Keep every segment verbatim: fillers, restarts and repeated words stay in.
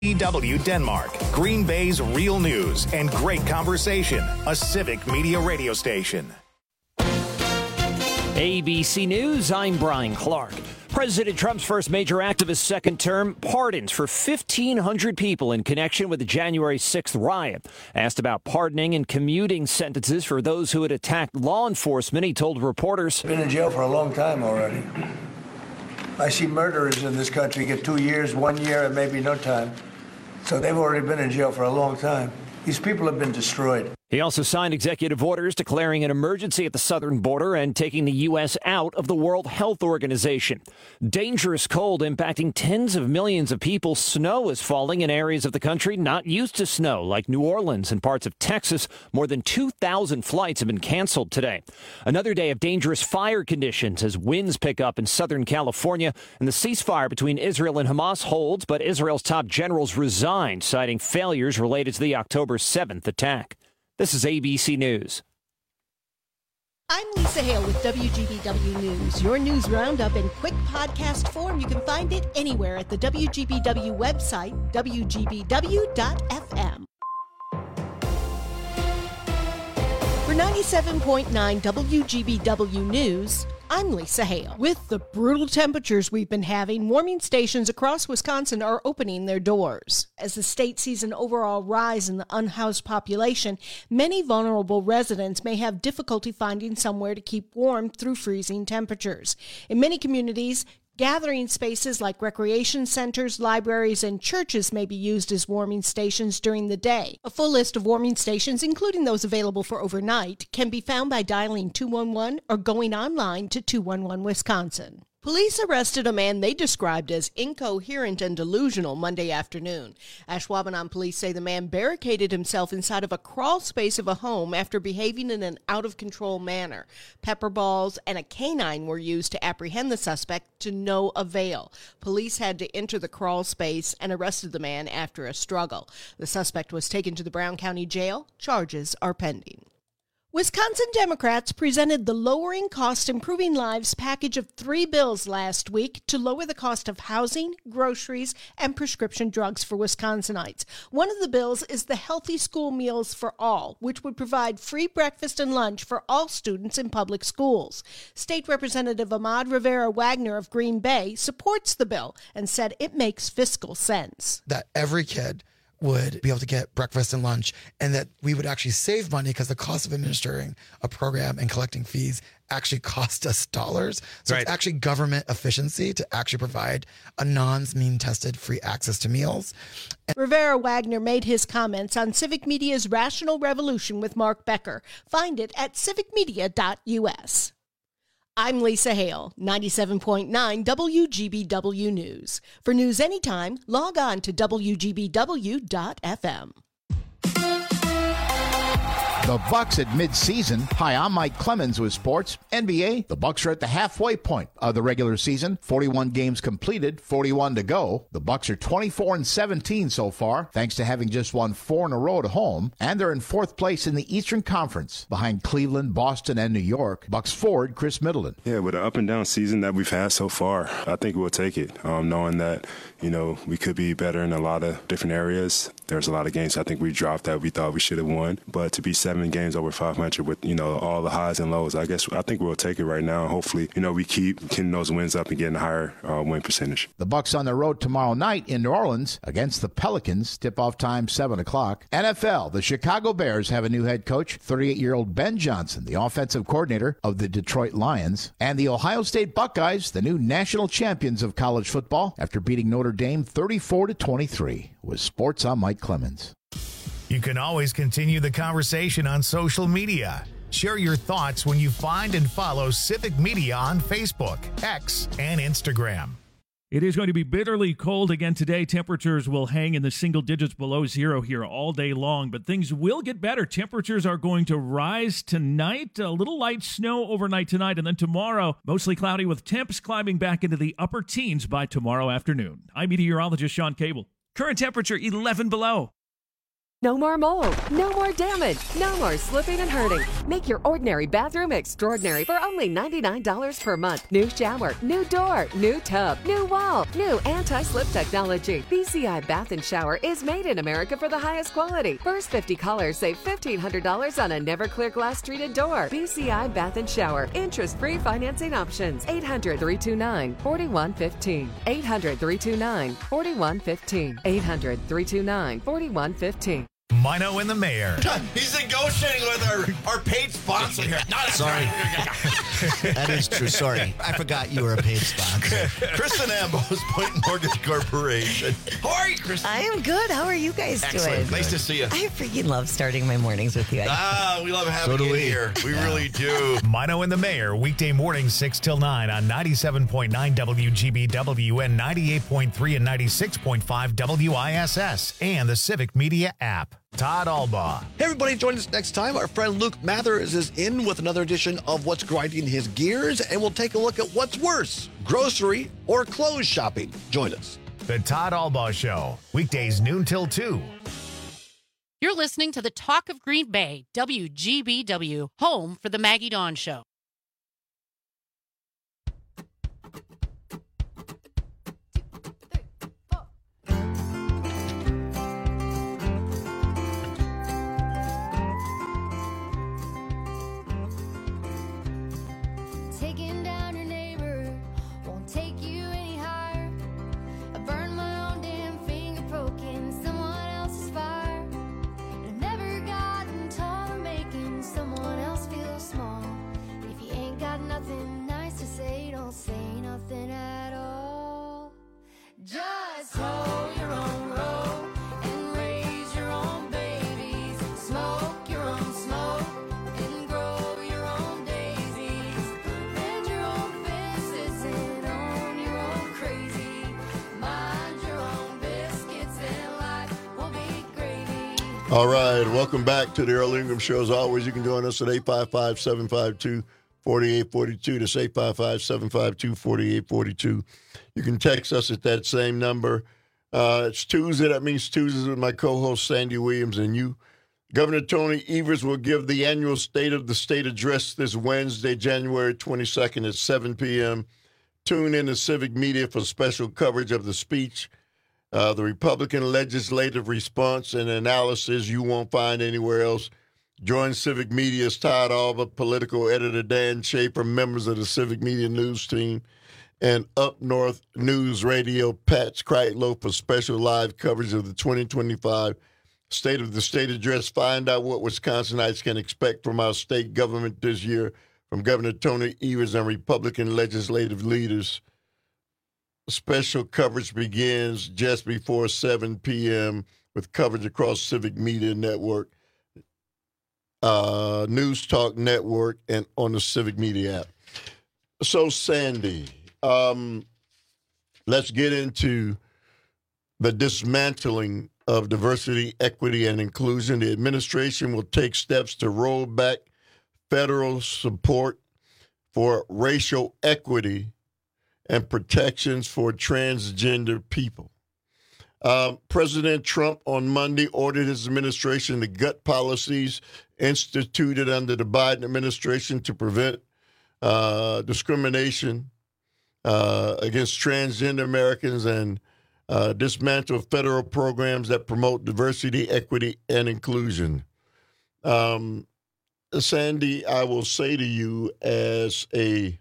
E W Denmark, Green Bay's real news and great conversation, a civic media radio station. A B C News, I'm Brian Clark. President Trump's first major act of his second term, pardons for fifteen hundred people in connection with the January sixth riot. Asked about pardoning and commuting sentences for those who had attacked law enforcement, he told reporters, Been in jail for a long time already. I see murderers in this country get two years, one year, and maybe no time. So they've already been in jail for a long time. These people have been destroyed. He also signed executive orders declaring an emergency at the southern border and taking the U S out of the World Health Organization. Dangerous cold impacting tens of millions of people. Snow is falling in areas of the country not used to snow, like New Orleans and parts of Texas. More than two thousand flights have been canceled today. Another day of dangerous fire conditions as winds pick up in Southern California. And the ceasefire between Israel and Hamas holds, but Israel's top generals resigned, citing failures related to the October seventh attack. This is A B C News. I'm Lisa Hale with W G B W News, your news roundup in quick podcast form. You can find it anywhere at the W G B W website, W G B W dot F M. For ninety-seven point nine W G B W News, I'm Lisa Hale. With the brutal temperatures we've been having, warming stations across Wisconsin are opening their doors. As the state sees an overall rise in the unhoused population, many vulnerable residents may have difficulty finding somewhere to keep warm through freezing temperatures. In many communities, gathering spaces like recreation centers, libraries, and churches may be used as warming stations during the day. A full list of warming stations, including those available for overnight, can be found by dialing two one one or going online to two one one Wisconsin. Police arrested a man they described as incoherent and delusional Monday afternoon. Ashwaubenon police say the man barricaded himself inside of a crawl space of a home after behaving in an out-of-control manner. Pepper balls and a canine were used to apprehend the suspect to no avail. Police had to enter the crawl space and arrested the man after a struggle. The suspect was taken to the Brown County Jail. Charges are pending. Wisconsin Democrats presented the Lowering Cost Improving Lives package of three bills last week to lower the cost of housing, groceries, and prescription drugs for Wisconsinites. One of the bills is the Healthy School Meals for All, which would provide free breakfast and lunch for all students in public schools. State Representative Ahmad Rivera-Wagner of Green Bay supports the bill and said it makes fiscal sense. That every kid would be able to get breakfast and lunch, and that we would actually save money because the cost of administering a program and collecting fees actually cost us dollars. So right. It's actually government efficiency to actually provide a non-mean tested free access to meals. And Rivera-Wagner made his comments on Civic Media's Rational Revolution with Mark Becker. Find it at civic media dot U S. I'm Lisa Hale, ninety-seven point nine W G B W News. For news anytime, log on to W G B W dot F M. The Bucks at midseason. Hi, I'm Mike Clemens with Sports. N B A, the Bucks are at the halfway point of the regular season. forty-one games completed, forty-one to go. The Bucks are twenty-four and seventeen so far, thanks to having just won four in a row at home. And they're in fourth place in the Eastern Conference, behind Cleveland, Boston, and New York. Bucks forward Chris Middleton. Yeah, with the up and down season that we've had so far, I think we'll take it, um, knowing that, you know, we could be better in a lot of different areas. There's a lot of games I think we dropped that we thought we should have won. But to be seven games over five hundred with, you know, all the highs and lows, I guess I think we'll take it right now. Hopefully, you know, we keep getting those wins up and getting a higher uh, win percentage. The Bucks on the road tomorrow night in New Orleans against the Pelicans. Tip-off time seven o'clock. N F L, the Chicago Bears have a new head coach, thirty-eight-year-old Ben Johnson, the offensive coordinator of the Detroit Lions. And the Ohio State Buckeyes, the new national champions of college football, after beating Notre Dame thirty-four to twenty-three. With Sports, I'm Mike Clemens. You can always continue the conversation on social media. Share your thoughts when you find and follow Civic Media on Facebook, X, and Instagram. It is going to be bitterly cold again today. Temperatures will hang in the single digits below zero here all day long, but things will get better. Temperatures are going to rise tonight. A little light snow overnight tonight, and then tomorrow, mostly cloudy with temps climbing back into the upper teens by tomorrow afternoon. I'm meteorologist Sean Cable. Current temperature eleven below. No more mold, no more damage, no more slipping and hurting. Make your ordinary bathroom extraordinary for only ninety-nine dollars per month. New shower, new door, new tub, new wall, new anti-slip technology. B C I Bath and Shower is made in America for the highest quality. First fifty callers save fifteen hundred dollars on a never clear glass treated door. B C I Bath and Shower. Interest-free financing options. eight hundred, three two nine, four one one five. eight hundred, three two nine, four one one five. eight hundred, three two nine, four one one five. Mino and the Mayor. He's negotiating with our, our paid sponsor here. No, Sorry. That is true. Sorry. I forgot you were a paid sponsor. Kristen Ambos, Point Mortgage Corporation. How are you, Kristen? I am good. How are you guys Excellent. doing? Nice to see you. I freaking love starting my mornings with you. Ah, we love having So do you we. here. We yeah. really do. Mino and the Mayor, weekday mornings six till nine on ninety-seven point nine W G B W and ninety-eight point three and ninety-six point five W I S S and the Civic Media app. Todd Albaugh. Hey, everybody, join us next time. Our friend Luke Mathers is in with another edition of What's Grinding His Gears, and we'll take a look at what's worse, grocery or clothes shopping. Join us. The Todd Albaugh Show, weekdays noon till two. You're listening to the Talk of Green Bay, W G B W, home for the Maggie Dawn Show. Taking down your neighbor won't take you any higher. I burned my own damn finger poking someone else's fire. And I've never gotten tired of making someone else feel small. If you ain't got nothing nice to say, don't say nothing at all. Just hoe your own row and raise your own babies. Smoke your own smoke and grow your own daisies. Bend your own fences and own your own crazy. Mind your own biscuits and life will be gravy. All right, welcome back to the Earl Ingram Show. As always, you can join us at eight five five, seven five two, four eight four two. That's eight five five, seven five two, four eight four two. You can text us at that same number. Uh, it's Tuesday. That means Tuesdays with my co-host, Sandy Williams, and you. Governor Tony Evers will give the annual State of the State address this Wednesday, January twenty-second at seven p.m. Tune in to Civic Media for special coverage of the speech. Uh, the Republican legislative response and analysis you won't find anywhere else. Join Civic Media's Todd Albaugh, political editor Dan Schaefer, members of the Civic Media News team, and Up North News Radio Pat Kreitlow for special live coverage of the twenty twenty-five State of the State address. Find out what Wisconsinites can expect from our state government this year from Governor Tony Evers and Republican legislative leaders. Special coverage begins just before seven p.m. with coverage across Civic Media Network, uh, News Talk Network, and on the Civic Media app. So, Sandy, um, let's get into the dismantling of diversity, equity, and inclusion. The administration will take steps to roll back federal support for racial equity and protections for transgender people. Uh, President Trump on Monday ordered his administration to gut policies instituted under the Biden administration to prevent uh, discrimination uh, against transgender Americans and uh, dismantle federal programs that promote diversity, equity, and inclusion. Um, Sandy, I will say to you as a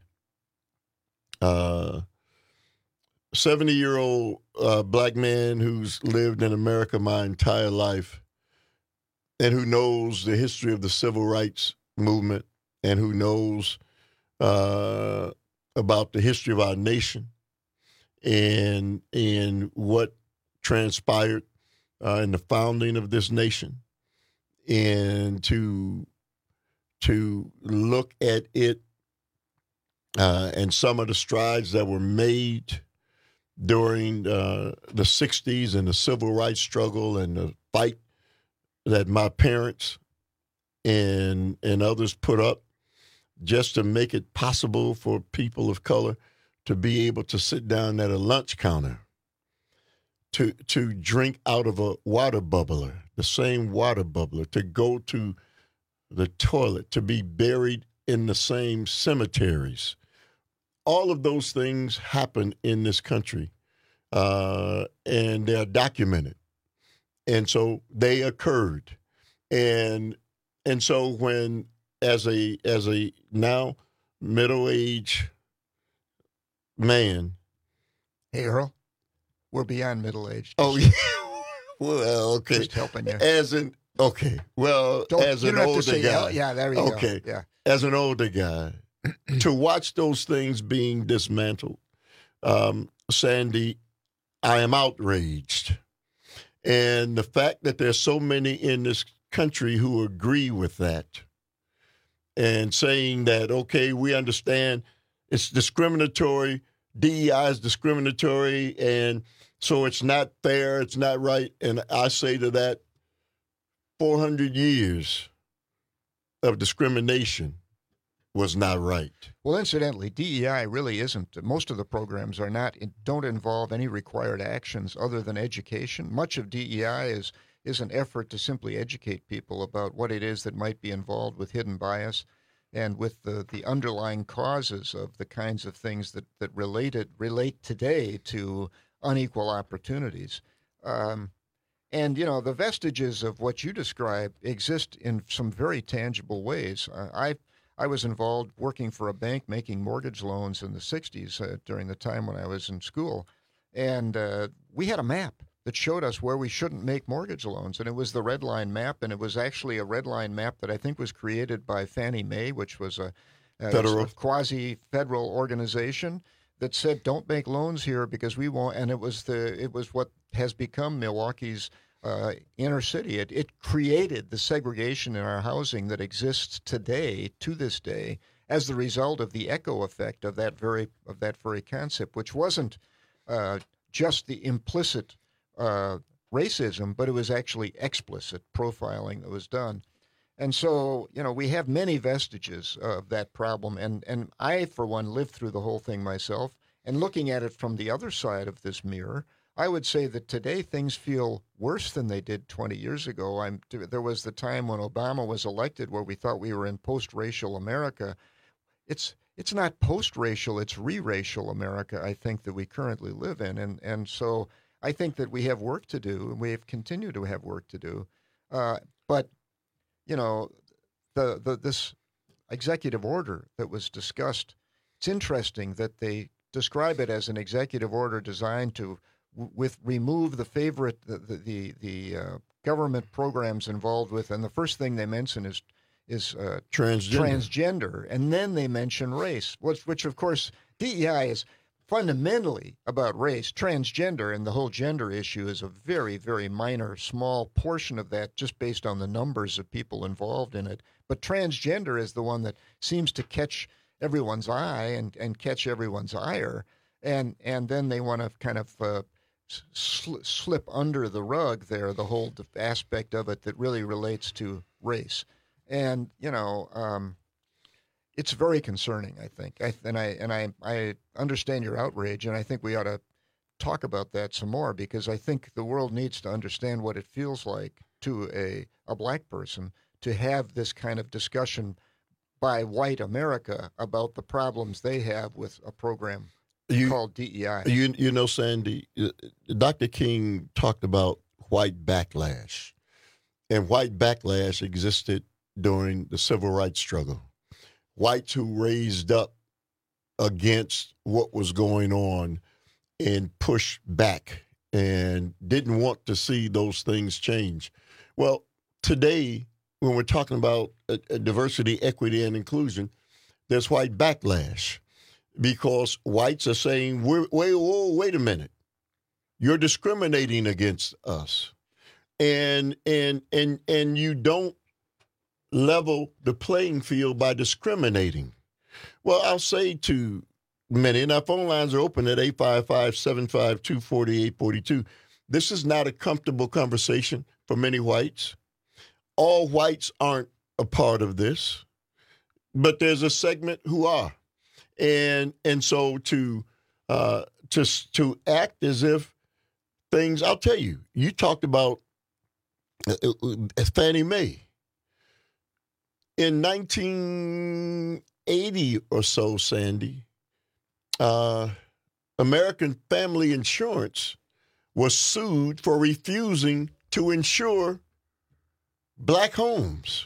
Uh, seventy-year-old uh, black man who's lived in America my entire life and who knows the history of the civil rights movement and who knows uh, about the history of our nation and, and what transpired uh, in the founding of this nation, and to, to look at it Uh, and some of the strides that were made during uh, the sixties and the civil rights struggle and the fight that my parents and and others put up just to make it possible for people of color to be able to sit down at a lunch counter, to to drink out of a water bubbler, the same water bubbler, to go to the toilet, to be buried in the same cemeteries. All of those things happen in this country, uh, and they're documented. And so they occurred. And and so when, as a as a now middle-aged man. Hey, Earl, we're beyond middle-aged. Oh, yeah. Well, okay. Just helping you. As an, okay. Well, Don't, as you an don't have older to say, guy. oh, yeah, there you okay. go. Yeah. As an older guy, to watch those things being dismantled, um, Sandy, I am outraged. And the fact that there's so many in this country who agree with that and saying that, okay, we understand it's discriminatory, D E I is discriminatory, and so it's not fair, it's not right. And I say to that, four hundred years of discrimination was not right. Well, incidentally, D E I really isn't. Most of the programs are not, don't involve any required actions other than education. Much of D E I is is an effort to simply educate people about what it is that might be involved with hidden bias and with the, the underlying causes of the kinds of things that, that related, relate today to unequal opportunities. Um, and, you know, the vestiges of what you describe exist in some very tangible ways. Uh, I I was involved working for a bank making mortgage loans in the sixties uh, during the time when I was in school. And uh, we had a map that showed us where we shouldn't make mortgage loans. And it was the Red Line map. And it was actually a Red Line map that I think was created by Fannie Mae, which was a, a, a quasi-federal organization that said, don't make loans here because we won't. And it was the it was what has become Milwaukee's uh, inner city. It, it created the segregation in our housing that exists today, to this day, as the result of the echo effect of that very of that very concept, which wasn't uh, just the implicit uh, racism, but it was actually explicit profiling that was done. And so, you know, we have many vestiges of that problem. And, and I, for one, lived through the whole thing myself. And looking at it from the other side of this mirror, I would say that today things feel worse than they did twenty years ago. I'm, there was the time when Obama was elected where we thought we were in post-racial America. It's it's not post-racial, it's re-racial America, I think, that we currently live in. And, and so I think that we have work to do, and we have continue to have work to do. Uh, but you know, the, the this executive order that was discussed, it's interesting that they describe it as an executive order designed to w- with remove the favorite, the, the, the, the uh, government programs involved with, and the first thing they mention is is uh, transgender. transgender, and then they mention race, which, which of course, D E I is fundamentally about race. Transgender and the whole gender issue is a very, very minor, small portion of that just based on the numbers of people involved in it. But transgender is the one that seems to catch everyone's eye and, and catch everyone's ire. And and then they want to kind of uh, sl- slip under the rug there, the whole aspect of it that really relates to race. And, you know, um, it's very concerning, I think. I, and I and I, I understand your outrage, and I think we ought to talk about that some more, because I think the world needs to understand what it feels like to a, a black person to have this kind of discussion by white America about the problems they have with a program you, called D E I. You, you know, Sandy, Doctor King talked about white backlash, and white backlash existed during the civil rights struggle. Whites who raised up against what was going on and pushed back and didn't want to see those things change. Well, today, when we're talking about uh, diversity, equity, and inclusion, there's white backlash because whites are saying, wait, wait, whoa, wait a minute. You're discriminating against us. And, and, and, and you don't level the playing field by discriminating. Well, I'll say to many, and our phone lines are open at eight five five, seven five two, four eight four two. This is not a comfortable conversation for many whites. All whites aren't a part of this, but there's a segment who are. And and so to uh, to to act as if things. I'll tell you, you talked about uh, uh, Fannie Mae. In nineteen eighty or so, Sandy, uh, American Family Insurance was sued for refusing to insure black homes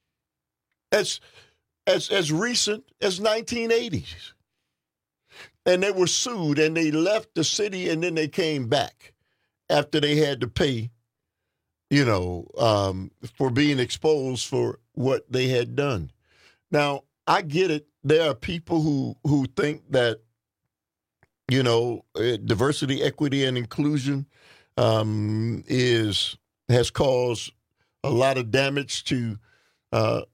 as, as, as recent as nineteen eighties. And they were sued, and they left the city, and then they came back after they had to pay, you know, um, for being exposed for what they had done. Now, I get it. There are people who, who think that, you know, uh, diversity, equity, and inclusion um, is has caused a lot of damage to uh,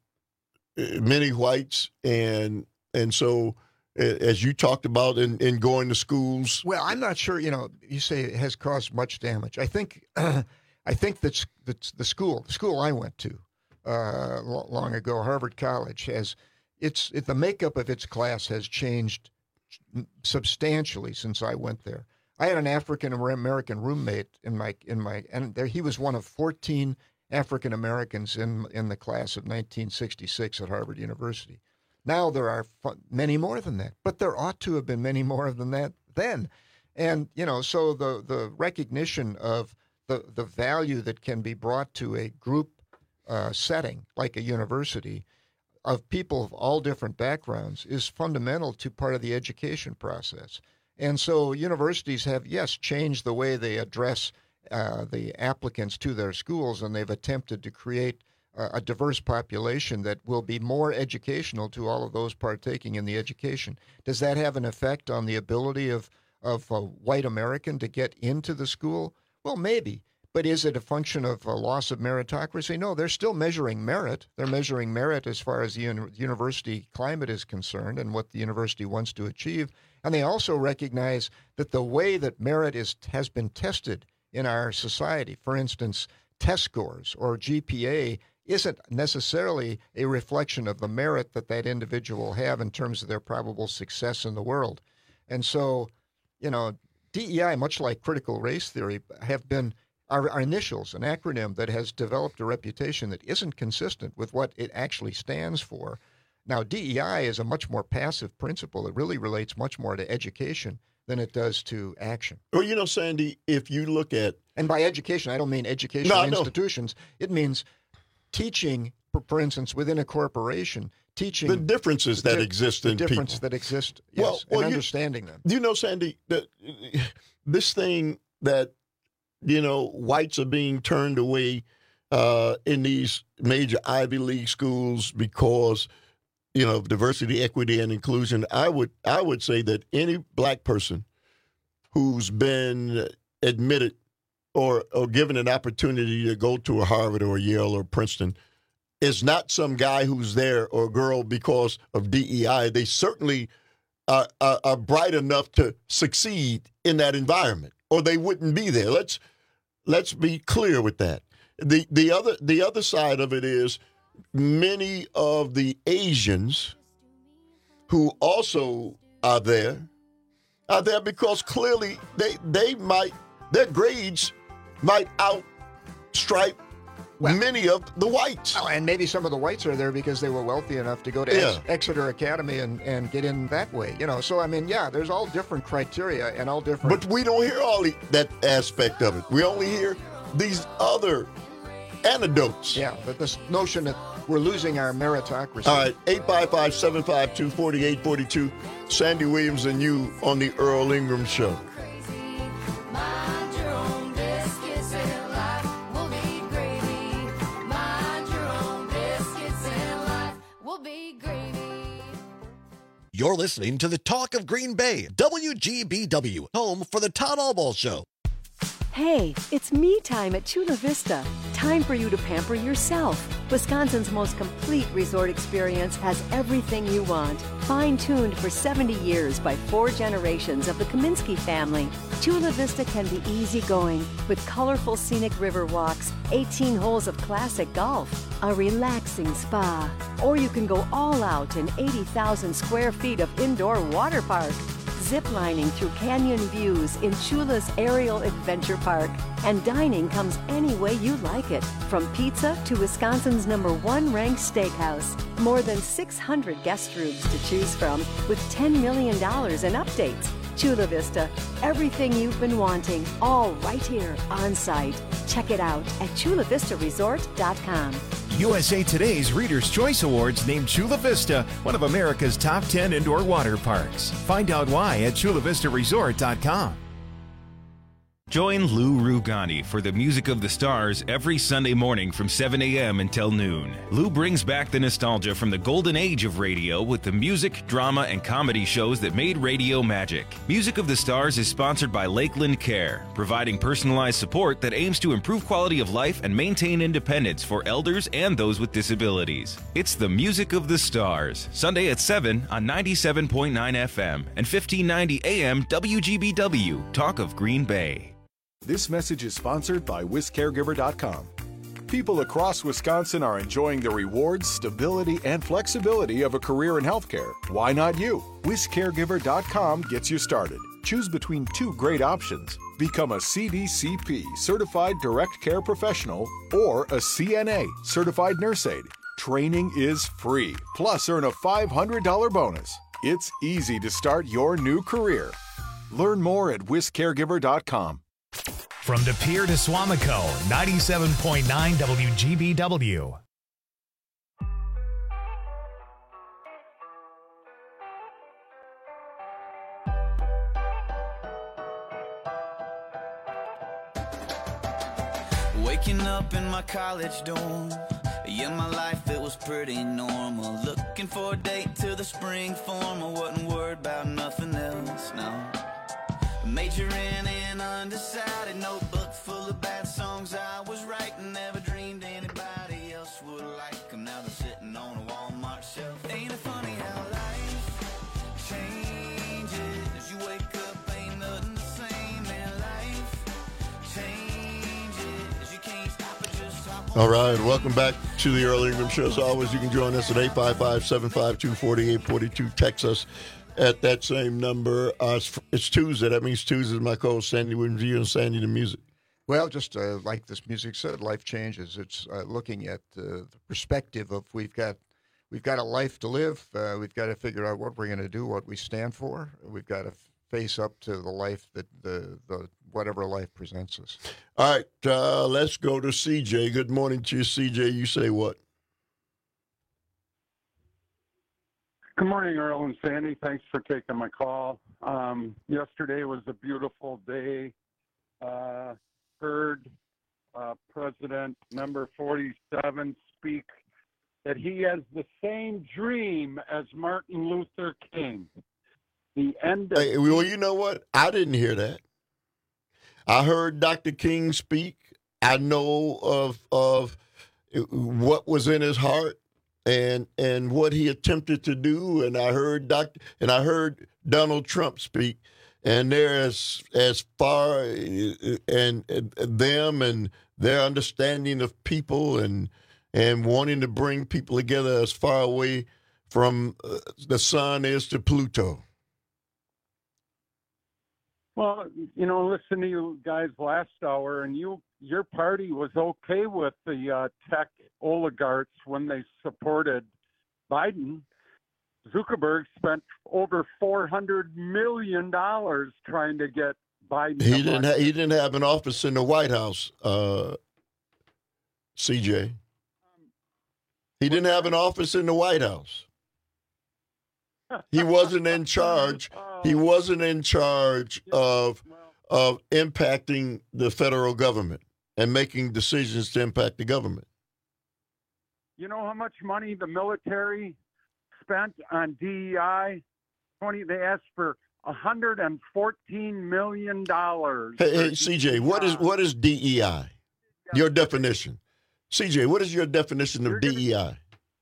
many whites, and and so as you talked about in, in going to schools. Well, I'm not sure. You know, you say it has caused much damage. I think uh, I think that's that's the school the school I went to uh, long ago, Harvard College, has it's it, the makeup of its class has changed substantially since I went there. I had an African American roommate in my in my and there he was one of fourteen African Americans in in the class of nineteen sixty-six at Harvard University. Now there are many more than that, but there ought to have been many more than that then. And you know, so the the recognition of the the value that can be brought to a group uh, setting like a university of people of all different backgrounds is fundamental to part of the education process. And so universities have, yes, changed the way they address uh, the applicants to their schools, and they've attempted to create uh, a diverse population that will be more educational to all of those partaking in the education. Does that have an effect on the ability of, of a white American to get into the school? Well, maybe. But is it a function of a loss of meritocracy? No, they're still measuring merit. They're measuring merit as far as the uni- university climate is concerned and what the university wants to achieve. And they also recognize that the way that merit is has been tested in our society, for instance, test scores or G P A, isn't necessarily a reflection of the merit that that individual have in terms of their probable success in the world. And so, you know, D E I, much like critical race theory, have been Our, our initials, an acronym that has developed a reputation that isn't consistent with what it actually stands for. Now, D E I is a much more passive principle. It really relates much more to education than it does to action. Well, you know, Sandy, if you look at... And by education, I don't mean educational no, institutions. No. It means teaching, for, for instance, within a corporation, teaching... The differences the, that exist the in people. The difference that exist, yes, well, well, and understanding you, them. You know, Sandy, that this thing that... You know, whites are being turned away uh, in these major Ivy League schools because, you know, of diversity, equity, and inclusion. I would I would say that any black person who's been admitted or, or given an opportunity to go to a Harvard or a Yale or Princeton is not some guy who's there or girl because of D E I. They certainly are, are, are bright enough to succeed in that environment, or they wouldn't be there. Let's let's be clear with that. The the other the other side of it is many of the Asians who also are there are there because clearly they they might their grades might outstripe well, many of the whites. Oh, and maybe some of the whites are there because they were wealthy enough to go to yeah. Ex- Exeter Academy and, and get in that way. You know, so I mean, yeah, there's all different criteria and all different. But we don't hear all the, that aspect of it. We only hear these other anecdotes. Yeah, but this notion that we're losing our meritocracy. All right, eight five five, seven five two, four eight four two. Sandy Williams and you on the Earl Ingram Show. You're listening to the Talk of Green Bay, W G B W, home for the Todd Albaugh Show. Hey, it's me time at Chula Vista. Time for you to pamper yourself. Wisconsin's most complete resort experience has everything you want. Fine-tuned for seventy years by four generations of the Kaminsky family, Chula Vista can be easygoing with colorful scenic river walks, eighteen holes of classic golf, a relaxing spa, or you can go all out in eighty thousand square feet of indoor water park. ziplining through canyon views in Chula's Aerial Adventure Park. And dining comes any way you like it, from pizza to Wisconsin's number one ranked steakhouse. More than six hundred guest rooms to choose from with ten million dollars in updates. Chula Vista, everything you've been wanting, all right here on site. Check it out at chula vista resort dot com. U S A Today's Reader's Choice Awards named Chula Vista one of America's top ten indoor water parks. Find out why at chula vista resort dot com. Join Lou Rugani for the Music of the Stars every Sunday morning from seven a.m. until noon. Lou brings back the nostalgia from the golden age of radio with the music, drama, and comedy shows that made radio magic. Music of the Stars is sponsored by Lakeland Care, providing personalized support that aims to improve quality of life and maintain independence for elders and those with disabilities. It's the Music of the Stars, Sunday at seven on ninety-seven point nine F M and fifteen ninety A M W G B W, Talk of Green Bay. This message is sponsored by Wis Caregiver dot com. People across Wisconsin are enjoying the rewards, stability, and flexibility of a career in healthcare. Why not you? Wis Caregiver dot com gets you started. Choose between two great options. Become a C D C P, Certified Direct Care Professional, or a C N A, Certified Nurse Aide. Training is free, plus earn a five hundred dollars bonus. It's easy to start your new career. Learn more at Wis Caregiver dot com. From De Pere to Swamico, ninety-seven point nine W G B W. Waking up in my college dorm, yeah, my life, it was pretty normal. Looking for a date to the spring form, I wasn't worried about nothing else, no. Majoring in undecided, notebook full of bad songs I was writing. Never dreamed anybody else would like them. Now they're sitting on a Walmart shelf. Ain't it funny how life changes? You wake up, ain't nothing the same, and life changes. You can't stop it, just hop on. All right, welcome back to the Early Ingram Show. As always, you can join us at eight five five, seven five two, four eight four two. Text us at that same number. Uh, it's, it's Tuesday. That means Tuesday is my co-host, Sandy Williams, you and Sandy the Music. Well, just uh, like this music said, life changes. It's uh, looking at uh, the perspective of we've got we've got a life to live. Uh, we've got to figure out what we're going to do, what we stand for. We've got to face up to the life that the, the whatever life presents us. All right, uh, let's go to C J. Good morning to you, C J. You say what? Good morning, Earl and Sandy. Thanks for taking my call. Um, yesterday was a beautiful day. Uh, heard uh, President number forty-seven speak that he has the same dream as Martin Luther King. The end of hey, well, you know what? I didn't hear that. I heard Doctor King speak. I know of of what was in his heart. And and what he attempted to do, and I heard Doctor and I heard Donald Trump speak, and they're as as far and, and them and their understanding of people and and wanting to bring people together as far away from uh, the sun is to Pluto. Well, you know, listen to you guys last hour, and you your party was okay with the uh, tech oligarchs when they supported Biden. Zuckerberg spent over four hundred million dollars trying to get Biden. He didn't. Ha- he didn't have an office in the White House, uh, C J. He didn't have an office in the White House. He wasn't in charge. He wasn't in charge of of impacting the federal government and making decisions to impact the government. You know how much money the military spent on D E I? Twenty. They asked for one hundred and fourteen million dollars. Hey, hey, C J, what is what is D E I? Your definition, C J. What is your definition of D E I?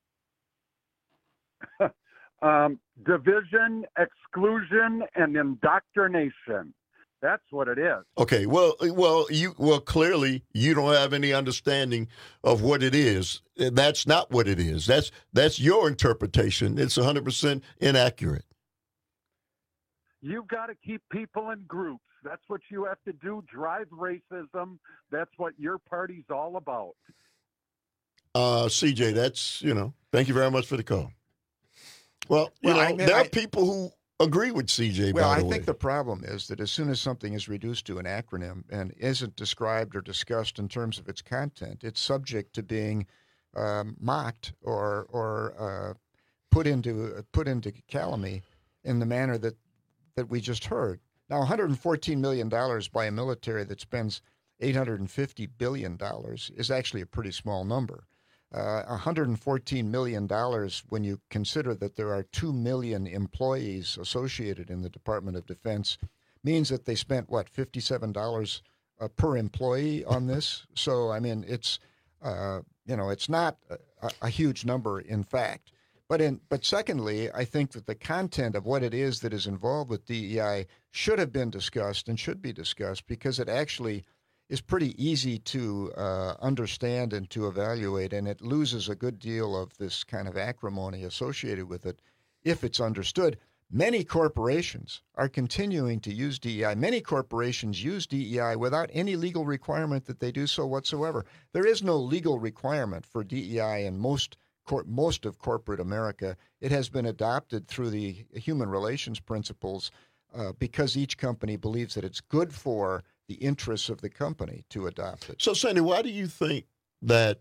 um, division, exclusion, and indoctrination. That's what it is. Okay, well, well, you well clearly you don't have any understanding of what it is. That's not what it is. That's that's your interpretation. It's one hundred percent inaccurate. You've got to keep people in groups. That's what you have to do. Drive racism. That's what your party's all about. Uh, C J, that's, you know, thank you very much for the call. Well, you Well, know, I mean, there I- are people who agree with C J, Well, by the I way. think the problem is that as soon as something is reduced to an acronym and isn't described or discussed in terms of its content, it's subject to being um, mocked or or uh, put into put into calumny in the manner that that we just heard. Now, one hundred fourteen million dollars by a military that spends eight hundred fifty billion dollars is actually a pretty small number. Uh, one hundred fourteen million dollars when you consider that there are two million employees associated in the Department of Defense means that they spent, what, fifty-seven dollars uh, per employee on this? So, I mean, it's, uh, you know, it's not a, a huge number, in fact. But in, but secondly, I think that the content of what it is that is involved with D E I should have been discussed and should be discussed because it actually is pretty easy to uh, understand and to evaluate, and it loses a good deal of this kind of acrimony associated with it if it's understood. Many corporations are continuing to use D E I. Many corporations use D E I without any legal requirement that they do so whatsoever. There is no legal requirement for D E I in most cor- most of corporate America. It has been adopted through the human relations principles uh, because each company believes that it's good for the interests of the company to adopt it. So, Sandy, why do you think that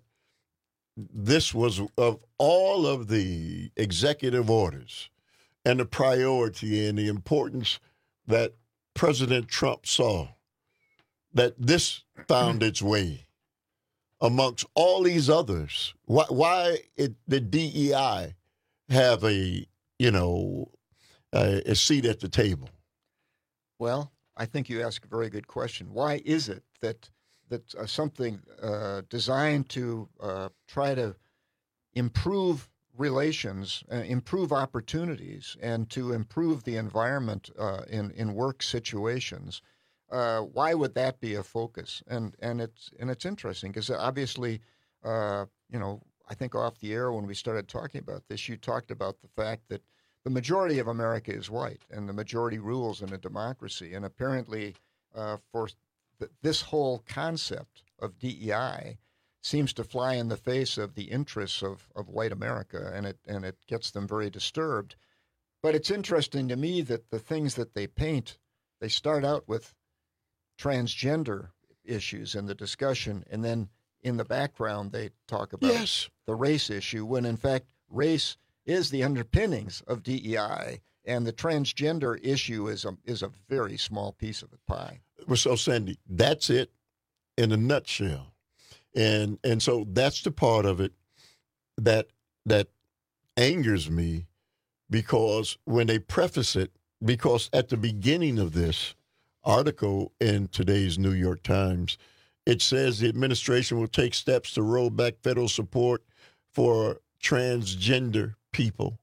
this was, of all of the executive orders and the priority and the importance that President Trump saw, that this found its way amongst all these others? Why, why it, did D E I have a, you know, a, a seat at the table? Well, I think you ask a very good question. Why is it that that uh, something uh, designed to uh, try to improve relations, uh, improve opportunities, and to improve the environment uh, in in work situations, uh, why would that be a focus? And and it's and it's interesting because obviously, uh, you know, I think off the air when we started talking about this, you talked about the fact that the majority of America is white, and the majority rules in a democracy. And apparently, uh, for th- this whole concept of D E I seems to fly in the face of the interests of, of white America, and it and it gets them very disturbed. But it's interesting to me that the things that they paint, they start out with transgender issues in the discussion, and then in the background they talk about yes. the race issue, when in fact race is the underpinnings of D E I, and the transgender issue is a is a very small piece of the pie. Well, so Sandy, that's it in a nutshell, and and so that's the part of it that that angers me, because when they preface it, because at the beginning of this article in today's New York Times, it says the administration will take steps to roll back federal support for transgender people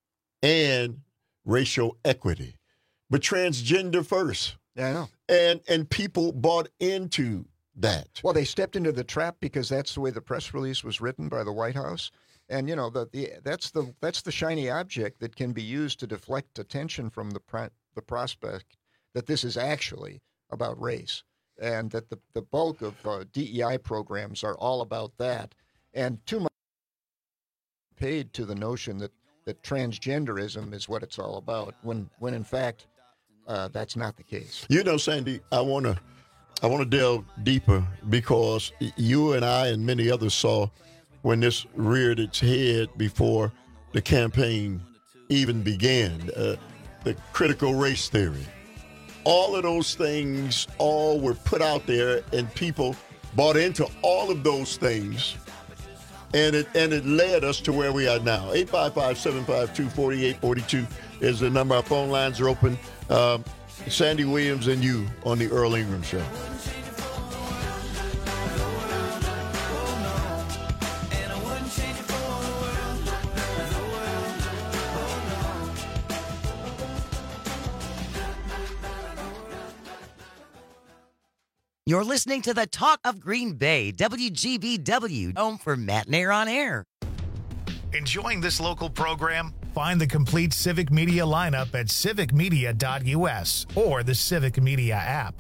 and racial equity, but transgender first. Yeah, I know. And and people bought into that. Well, they stepped into the trap because that's the way the press release was written by the White House. And you know, the, the that's the that's the shiny object that can be used to deflect attention from the pro, the prospect that this is actually about race, and that the the bulk of uh, D E I programs are all about that, and too much paid to the notion that, that transgenderism is what it's all about, when when in fact uh, that's not the case. You know, Sandy, I want to I want to delve deeper, because you and I and many others saw when this reared its head before the campaign even began, uh, the critical race theory. All of those things all were put out there, and people bought into all of those things. And it and it led us to where we are now. eight five five, seven five two, four eight four two is the number. Our phone lines are open. Um, Sandy Williams and you on the Earl Ingram Show. You're listening to the Talk of Green Bay, W G B W, home for Matt and Air on Air. Enjoying this local program? Find the complete Civic Media lineup at civic media dot u s or the Civic Media app.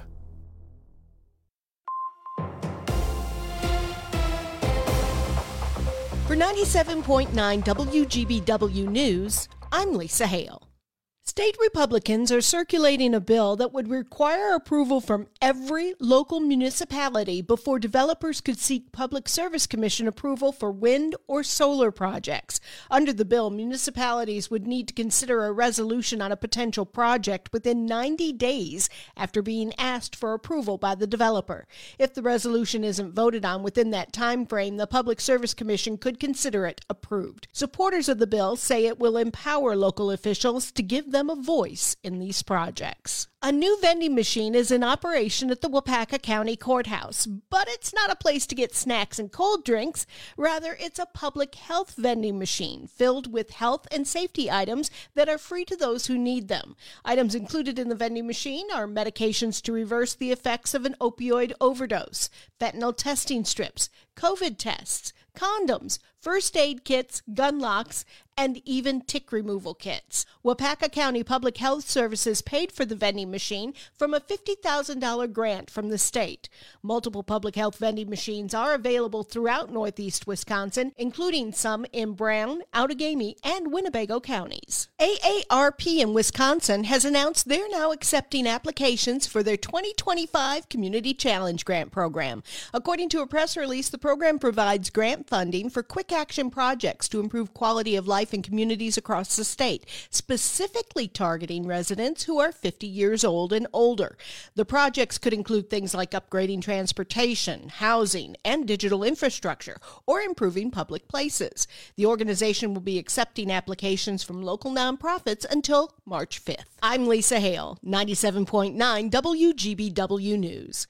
For ninety-seven point nine W G B W News, I'm Lisa Hale. State Republicans are circulating a bill that would require approval from every local municipality before developers could seek Public Service Commission approval for wind or solar projects. Under the bill, municipalities would need to consider a resolution on a potential project within ninety days after being asked for approval by the developer. If the resolution isn't voted on within that time frame, the Public Service Commission could consider it approved. Supporters of the bill say it will empower local officials to give them a voice in these projects. A new vending machine is in operation at the Waupaca County Courthouse, but it's not a place to get snacks and cold drinks. Rather, it's a public health vending machine filled with health and safety items that are free to those who need them. Items included in the vending machine are medications to reverse the effects of an opioid overdose, fentanyl testing strips, COVID tests, condoms, first aid kits, gun locks, and even tick removal kits. Waupaca County Public Health Services paid for the vending machine from a fifty thousand dollars grant from the state. Multiple public health vending machines are available throughout northeast Wisconsin, including some in Brown, Outagamie, and Winnebago counties. A A R P in Wisconsin has announced they're now accepting applications for their twenty twenty-five Community Challenge Grant Program. According to a press release, the program provides grant funding for quick action projects to improve quality of life in communities across the state, specifically targeting residents who are fifty years old and older. The projects could include things like upgrading transportation, housing, and digital infrastructure, or improving public places. The organization will be accepting applications from local nonprofits until March fifth. I'm Lisa Hale, ninety-seven point nine W G B W News.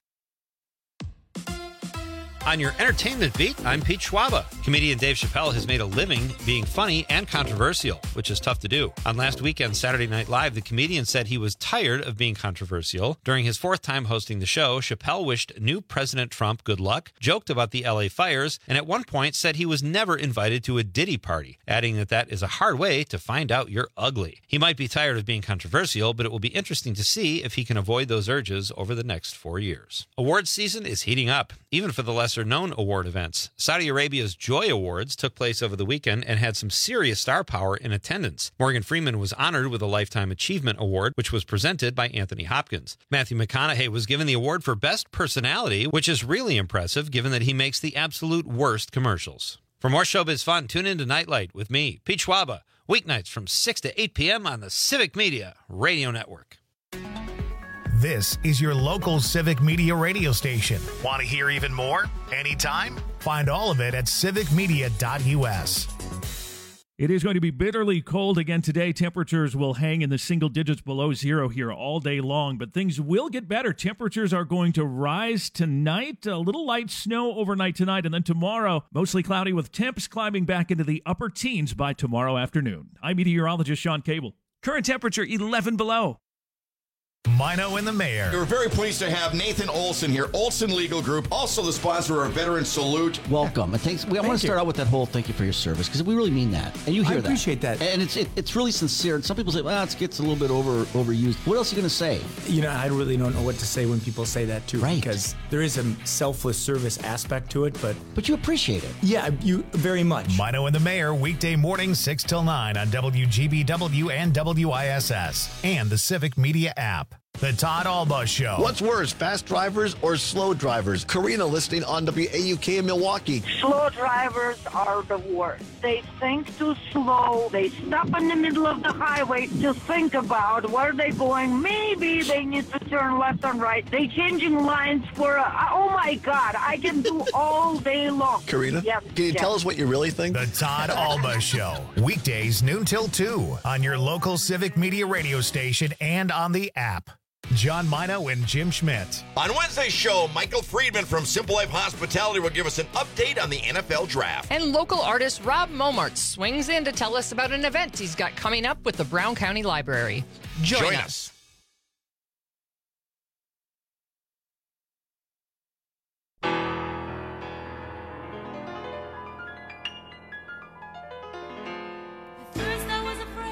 On your entertainment beat, I'm Pete Schwaba. Comedian Dave Chappelle has made a living being funny and controversial, which is tough to do. On last weekend's Saturday Night Live, the comedian said he was tired of being controversial. During his fourth time hosting the show, Chappelle wished new President Trump good luck, joked about the L A fires, and at one point said he was never invited to a Diddy party, adding that that is a hard way to find out you're ugly. He might be tired of being controversial, but it will be interesting to see if he can avoid those urges over the next four years. Awards season is heating up, even for the lesser known award events. Saudi Arabia's Joy Awards took place over the weekend and had some serious star power in attendance. Morgan Freeman was honored with a Lifetime Achievement Award, which was presented by Anthony Hopkins. Matthew McConaughey was given the award for Best Personality, which is really impressive given that he makes the absolute worst commercials. For more showbiz fun, tune in to Nightlight with me, Pete Schwaba, weeknights from six to eight p.m. on the Civic Media Radio Network. This is your local Civic Media radio station. Want to hear even more? Anytime? Find all of it at civic media dot u s. It is going to be bitterly cold again today. Temperatures will hang in the single digits below zero here all day long, but things will get better. Temperatures are going to rise tonight. A little light snow overnight tonight, and then tomorrow, mostly cloudy with temps climbing back into the upper teens by tomorrow afternoon. I'm meteorologist Sean Cable. Current temperature eleven below. Mino and the Mayor. We're very pleased to have Nathan Olson here, Olson Legal Group, also the sponsor of Veteran Salute. Welcome. And thanks. We, I Thank want to start you. out with that whole thank you for your service, because we really mean that. And you hear I that. appreciate that. And it's it, it's really sincere. And some people say, well, it gets a little bit over overused. What else are you going to say? You know, I really don't know what to say when people say that, too. Right. Because there is a selfless service aspect to it, but... But you appreciate it. Yeah, you very much. Mino and the Mayor, weekday mornings six till nine on W G B W and W I S S and the Civic Media app. The Todd Alba Show. What's worse, fast drivers or slow drivers? Karina listening on W A U K in Milwaukee. Slow drivers are the worst. They think too slow. They stop in the middle of the highway to think about where they're going. Maybe they need to turn left and right. They changing lines for, a, oh my God, I can do all day long. Karina, yes, can you yes. tell us what you really think? The Todd Alba Show. Weekdays noon till two on your local Civic Media radio station and on the app. John Mino and Jim Schmidt. On Wednesday's show, Michael Friedman from Simple Life Hospitality will give us an update on the N F L Draft. And local artist Rob Momart swings in to tell us about an event he's got coming up with the Brown County Library. Join, Join us. us. First I was afraid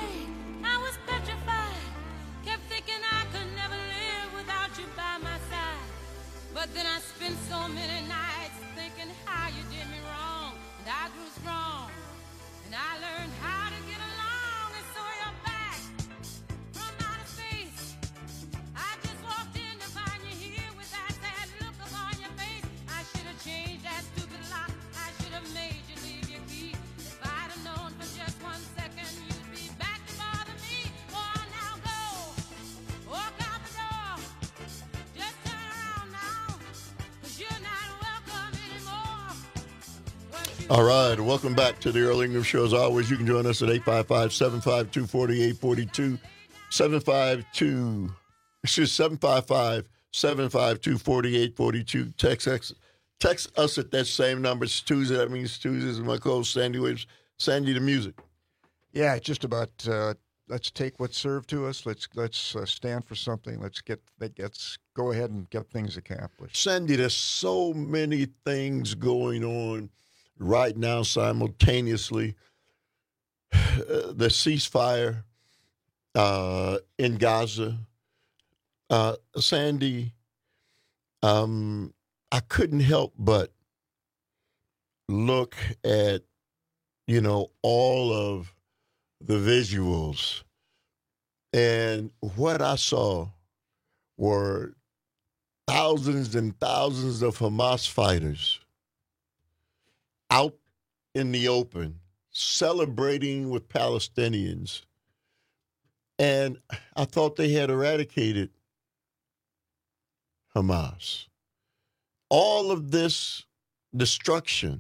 All right, welcome back to the Earl Ingram Show. As always, you can join us at eight five five, seven five two, four eight four two, seven five two, excuse seven five five, seven five two, four eight four two. Text us, text us at that same number. It's Tuesday. That means Tuesdays. My co-host, Sandy Williams. Sandy, the music. Yeah, just about. Uh, let's take what's served to us. Let's let's uh, stand for something. Let's get let's go ahead and get things accomplished. Sandy, there's so many things going on right now simultaneously. Uh, the ceasefire uh, in Gaza. Uh, Sandy, um, I couldn't help but look at, you know, all of the visuals. And what I saw were thousands and thousands of Hamas fighters out in the open, celebrating with Palestinians. And I thought they had eradicated Hamas. All of this destruction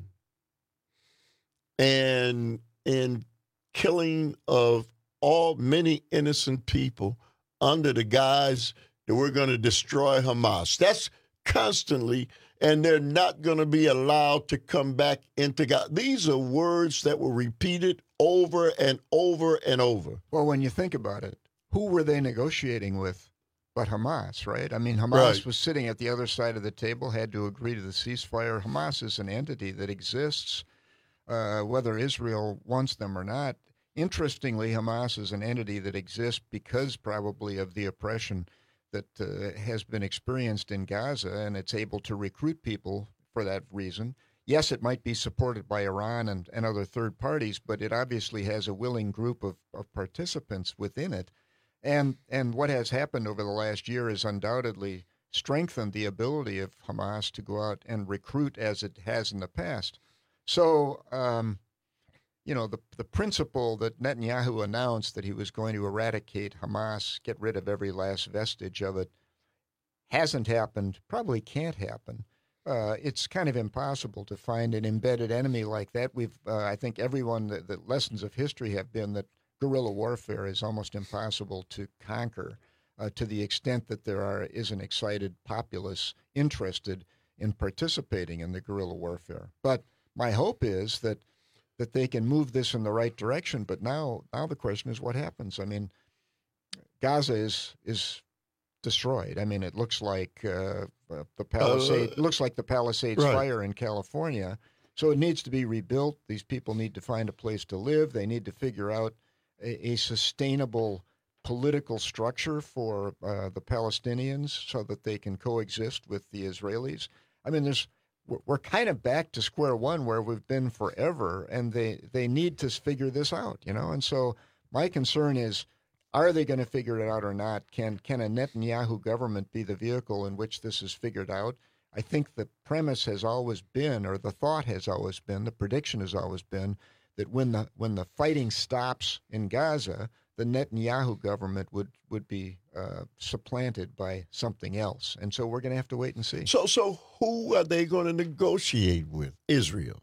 and and killing of all many innocent people under the guise that we're going to destroy Hamas. That's constantly, and they're not going to be allowed to come back into Gaza. These are words that were repeated over and over and over. Well, when you think about it, who were they negotiating with but Hamas, right? I mean, Hamas Right. was sitting at the other side of the table, had to agree to the ceasefire. Hamas is an entity that exists, uh, whether Israel wants them or not. Interestingly, Hamas is an entity that exists because probably of the oppression that uh, has been experienced in Gaza, and it's able to recruit people for that reason. Yes, it might be supported by Iran and, and other third parties, but it obviously has a willing group of, of participants within it. And and what has happened over the last year has undoubtedly strengthened the ability of Hamas to go out and recruit as it has in the past. So, um, you know, the the principle that Netanyahu announced that he was going to eradicate Hamas, get rid of every last vestige of it, hasn't happened, probably can't happen. Uh, it's kind of impossible to find an embedded enemy like that. We've, uh, I think everyone, the, the lessons of history have been that guerrilla warfare is almost impossible to conquer uh, to the extent that there are is an excited populace interested in participating in the guerrilla warfare. But my hope is that that they can move this in the right direction. But now, now the question is what happens. I mean, Gaza is is destroyed. I mean, it looks like uh, the Palisade. Uh, it looks like the Palisades right. fire in California. So it needs to be rebuilt. These people need to find a place to live. They need to figure out a, a sustainable political structure for uh, the Palestinians so that they can coexist with the Israelis. I mean, there's we're, we're kind of back to square one where we've been forever, and they, they need to figure this out, you know. And so my concern is, are they going to figure it out or not? Can can a Netanyahu government be the vehicle in which this is figured out? I think the premise has always been, or the thought has always been, the prediction has always been, that when the when the fighting stops in Gaza, the Netanyahu government would would be uh, supplanted by something else, and so we're going to have to wait and see. So, so who are they going to negotiate with? Israel,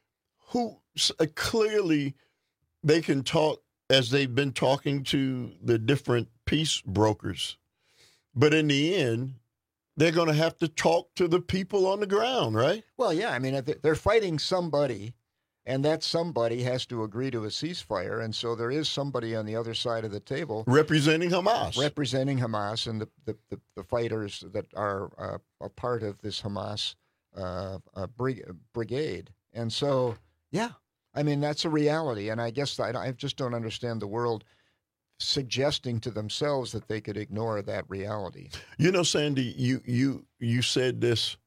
who uh, clearly they can talk as they've been talking to the different peace brokers, but in the end, they're going to have to talk to the people on the ground, right? Well, yeah, I mean, they're fighting somebody, and that somebody has to agree to a ceasefire, and so there is somebody on the other side of the table. Representing Hamas. Representing Hamas and the, the, the, the fighters that are uh, a part of this Hamas uh, uh, brig- brigade. And so, yeah, I mean, that's a reality, and I guess I, I just don't understand the world suggesting to themselves that they could ignore that reality. You know, Sandy, you you you said this.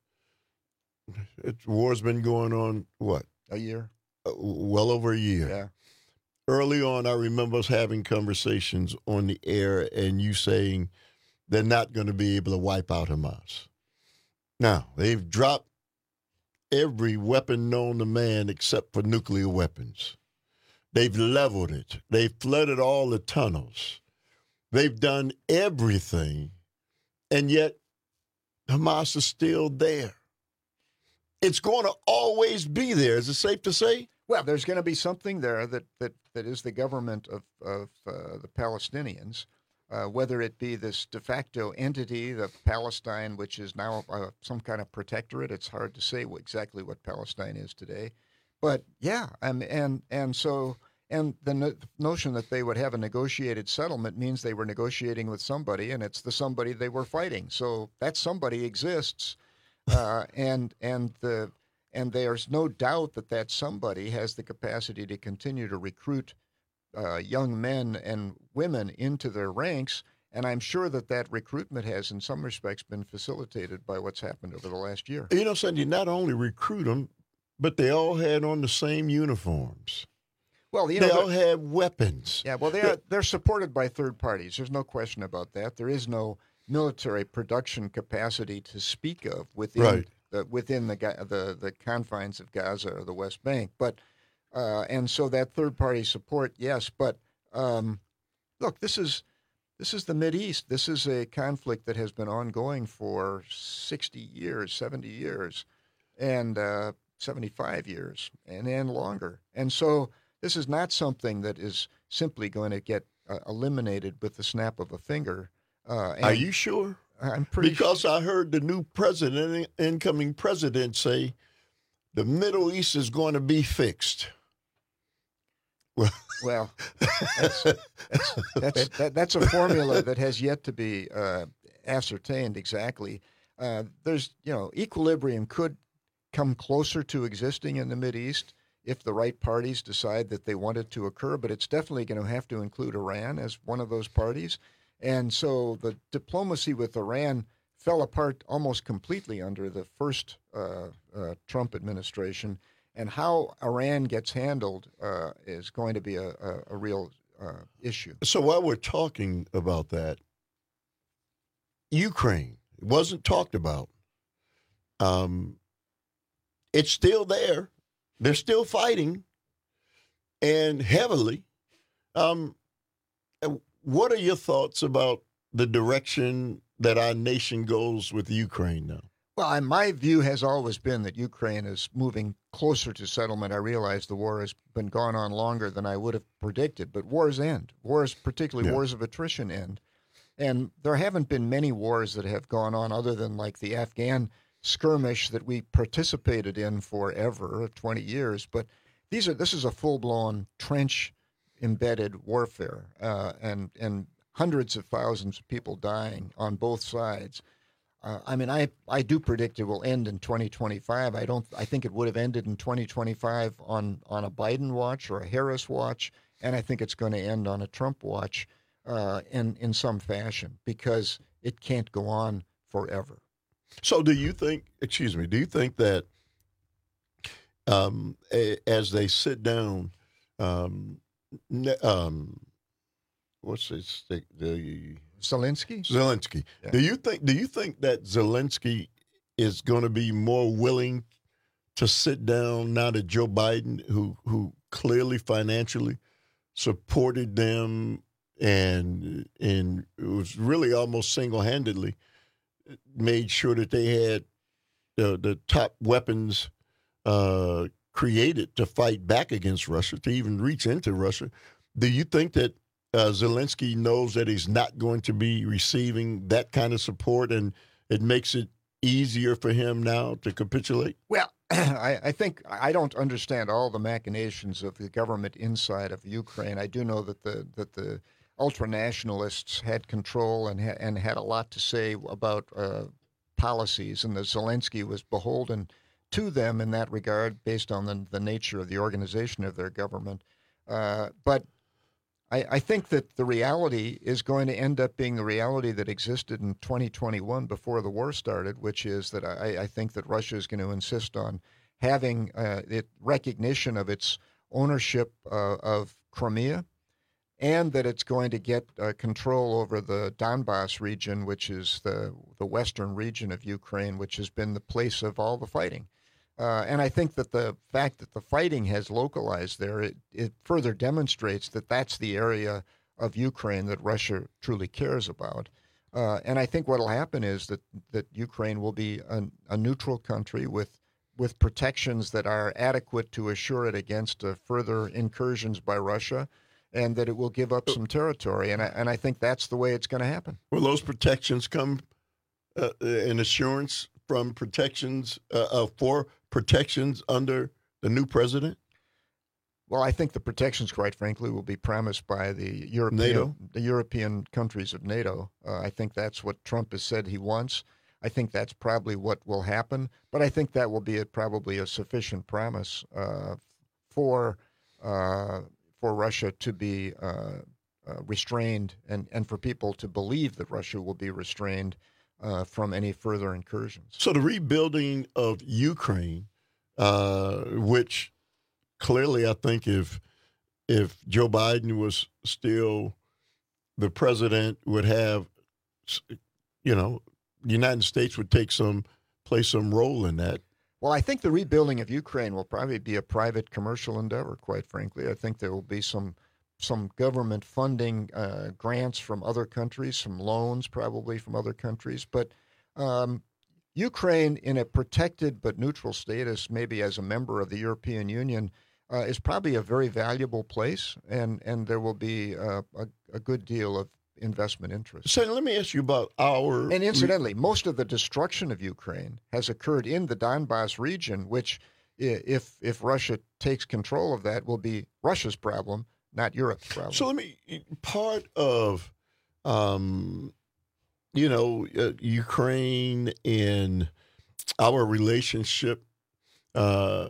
It, war's been going on, what? A year. Uh, well over a year. Yeah. Early on, I remember us having conversations on the air and you saying they're not going to be able to wipe out Hamas. Now, they've dropped every weapon known to man except for nuclear weapons. They've leveled it. They've flooded all the tunnels. They've done everything, and yet Hamas is still there. it's going to always be there. Is it safe to say? Well, there's going to be something there that, that, that is the government of, of uh, the Palestinians, uh, whether it be this de facto entity, the Palestine, which is now uh, some kind of protectorate. It's hard to say what, exactly what Palestine is today. But, yeah, um, and and so and the no- notion that they would have a negotiated settlement means they were negotiating with somebody, and it's the somebody they were fighting. So that somebody exists, uh, and and the and there's no doubt that that somebody has the capacity to continue to recruit uh, young men and women into their ranks. And I'm sure that that recruitment has, in some respects, been facilitated by what's happened over the last year. You know, Sandy, not only recruit them, but they all had on the same uniforms. Well, you they know, all had weapons. Yeah, well, they are, they're supported by third parties. There's no question about that. There is no military production capacity to speak of within right. the within the the the confines of Gaza or the West Bank. But uh, and so that third party support, yes. But um, look, this is this is the Mideast. This is a conflict that has been ongoing for sixty years, seventy years, and uh, seventy-five years, and and longer. And so this is not something that is simply going to get uh, eliminated with the snap of a finger. Uh, Are you sure? I'm pretty because sure. I heard the new president, incoming president, say the Middle East is going to be fixed. Well, well that's, that's, that's, that, that's a formula that has yet to be uh, ascertained exactly. Uh, there's, you know, equilibrium could come closer to existing in the Mideast if the right parties decide that they want it to occur, but it's definitely going to have to include Iran as one of those parties. And so the diplomacy with Iran fell apart almost completely under the first uh, uh, Trump administration, and how Iran gets handled uh, is going to be a, a, a real uh, issue. So while we're talking about that, Ukraine wasn't talked about. Um, it's still there. They're still fighting, and heavily. Um, what are your thoughts about the direction that our nation goes with Ukraine now? Well, I, my view has always been that Ukraine is moving closer to settlement. I realize the war has been gone on longer than I would have predicted, but wars end. Wars, particularly yeah. wars of attrition, end. And there haven't been many wars that have gone on other than like the Afghan skirmish that we participated in forever, twenty years. But these are this is a full-blown trench-embedded warfare, uh, and and hundreds of thousands of people dying on both sides. Uh, I mean, I I do predict it will end in twenty twenty-five. I don't. I think it would have ended in twenty twenty-five on on a Biden watch or a Harris watch, and I think it's going to end on a Trump watch, uh, in in some fashion, because it can't go on forever. So do you think, excuse me, do you think that um, a, as they sit down, um, um, what's this, the, the Zelensky? Zelensky. Yeah. Do you think, do you think that Zelensky is going to be more willing to sit down now that Joe Biden, who, who clearly financially supported them and, and it was really almost single-handedly made sure that they had the, the top weapons uh, created to fight back against Russia, to even reach into Russia. Do you think that uh, Zelensky knows that he's not going to be receiving that kind of support, and it makes it easier for him now to capitulate? Well, I, I think I don't understand all the machinations of the government inside of Ukraine. I do know that the that the ultra-nationalists had control and, ha- and had a lot to say about uh, policies, and that Zelensky was beholden to them in that regard based on the, the nature of the organization of their government. Uh, but I, I think that the reality is going to end up being the reality that existed in twenty twenty-one before the war started, which is that I, I think that Russia is going to insist on having uh, it recognition of its ownership uh, of Crimea, and that it's going to get uh, control over the Donbass region, which is the, the western region of Ukraine, which has been the place of all the fighting. Uh, and I think that the fact that the fighting has localized there, it, it further demonstrates that that's the area of Ukraine that Russia truly cares about. Uh, and I think what will happen is that, that Ukraine will be a, a neutral country with with protections that are adequate to assure it against uh, further incursions by Russia, and that it will give up some territory. And I, and I think that's the way it's going to happen. Will those protections come, uh, an assurance from protections, uh, uh, for protections under the new president? Well, I think the protections, quite frankly, will be promised by the European, NATO? the European countries of NATO. Uh, I think that's what Trump has said he wants. I think that's probably what will happen. But I think that will be a, probably a sufficient promise uh, for uh, for Russia to be uh, uh, restrained and, and for people to believe that Russia will be restrained uh, from any further incursions. So the rebuilding of Ukraine, uh, which clearly I think if if Joe Biden was still the president, would have, you know, the United States would take some, play some role in that. Well, I think the rebuilding of Ukraine will probably be a private commercial endeavor, quite frankly. I think there will be some some government funding, uh, grants from other countries, some loans probably from other countries. But um, Ukraine, in a protected but neutral status, maybe as a member of the European Union, uh, is probably a very valuable place, and, and there will be uh, a, a good deal of investment interest. So let me ask you about our... And incidentally, most of the destruction of Ukraine has occurred in the Donbass region, which, if if Russia takes control of that, will be Russia's problem, not Europe's problem. So let me... Part of, um, you know, uh, Ukraine and our relationship, uh,